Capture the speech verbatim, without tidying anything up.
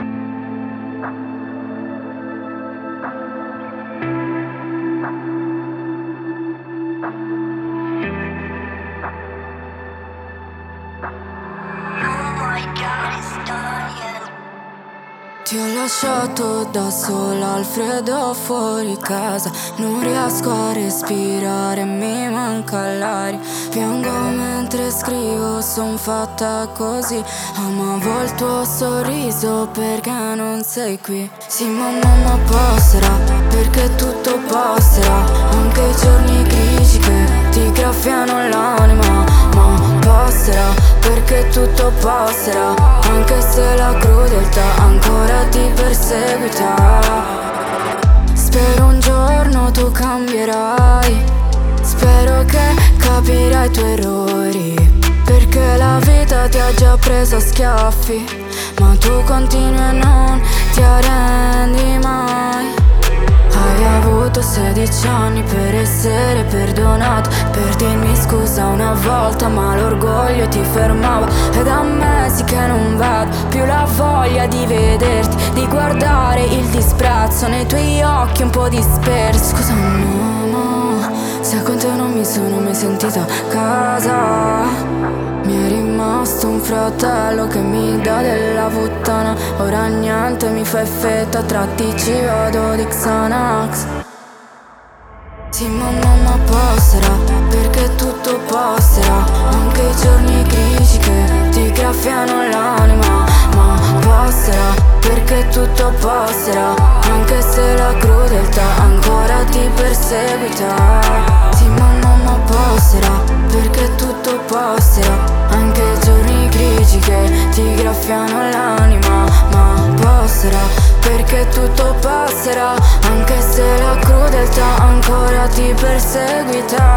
Ti ho lasciato da sola al freddo fuori casa. Non riesco a respirare, mi manca l'aria. Piango mentre scrivo, son fatta così. Amavo il tuo sorriso perché non sei qui. Sì mamma ma passerà, perché tutto passerà. Anche i giorni grigi che ti graffiano l'anima. Ma passerà, perché tutto passerà. Anche se la crudeltà ancora ti perseguita. Spero un giorno tu cambierai. Spero che capirai i tuoi errori, perché la vita ti ha già preso a schiaffi, ma tu continui e non ti arrendi mai. Hai avuto sedici anni per essere perdonato, per dirmi scusa una volta, ma l'orgoglio ti fermava. Ed a me sì che non vedo più la voglia di vederti, di guardare il disprezzo nei tuoi occhi un po' dispersi. Scusa no, no, se con te non mi sono mai sentita a casa. Mi è rimasto un fratello che mi dà della puttana. Ora niente mi fa effetto, a tratti ci vado di Xanax. Sì mamma ma passerà, perché tutto passerà. Anche i giorni grigi che ti graffiano l'anima. Ma passerà, perché tutto passerà. Anche se la crudeltà ancora ti perseguita. Sì mamma ma passerà, perché tutto passerà. Anche i giorni grigi che ti graffiano l'anima. Ma passerà, perché tutto passerà. Anche se la crudeltà ancora ti perseguita.